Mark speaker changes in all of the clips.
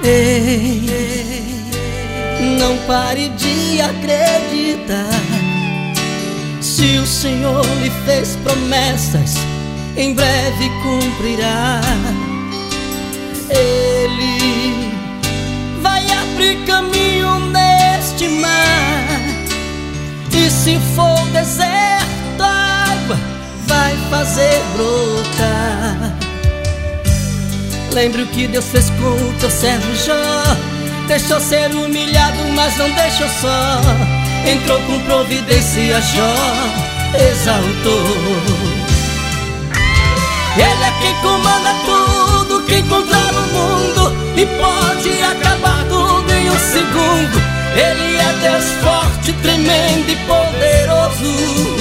Speaker 1: Ei, não pare de acreditar. Se o Senhor lhe fez promessas, em breve cumprirá. Ele vai abrir caminho neste mar, e se for deserto, a água vai fazer brotar. Lembre o que Deus fez com o teu servo Jó. Deixou ser humilhado, mas não deixou só. Entrou com providência, Jó exaltou. Ele é quem comanda tudo, quem controla o mundo e pode acabar tudo em um segundo. Ele é Deus forte, tremendo e poderoso.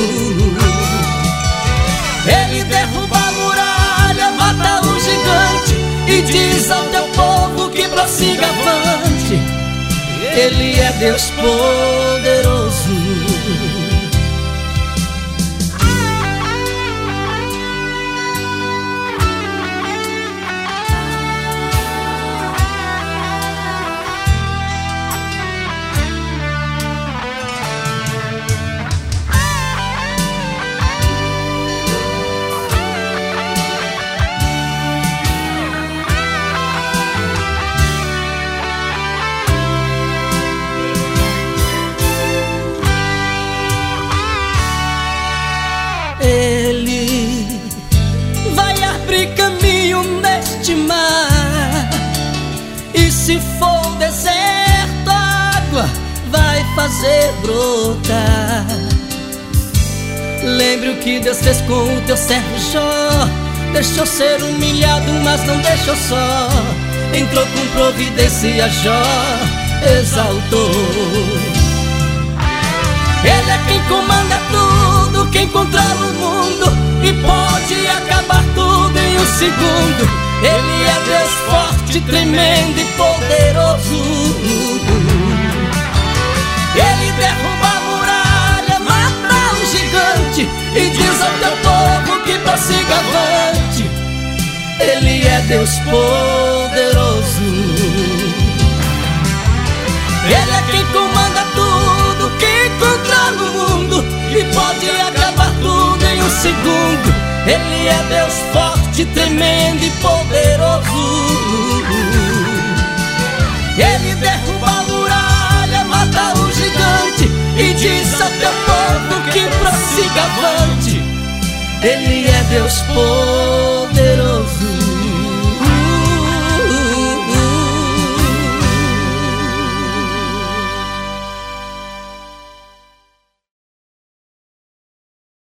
Speaker 1: Ele derruba a muralha, mata o gigante e diz ao teu povo que prossiga avante. Ele é Deus poderoso. Ele vai abrir caminho neste mar, e se for deserto, a água vai fazer brotar. Lembre o que Deus fez com o teu servo Jó. Deixou ser humilhado, mas não deixou só. Entrou com providência, Jó exaltou. Ele é quem comanda tudo, quem controla o mundo e pode acabar tudo em um segundo. Ele é Deus forte, tremendo e poderoso. Ele derruba a muralha, mata o gigante e diz ao teu povo que prossiga avante. Ele é Deus poderoso. Ele é quem comanda tudo, quem controla o mundo e pode acabar tudo em um segundo. Ele é Deus forte, tremendo e poderoso. Ele derruba a muralha, mata o gigante e diz ao teu povo que prossiga avante. Ele é Deus poderoso.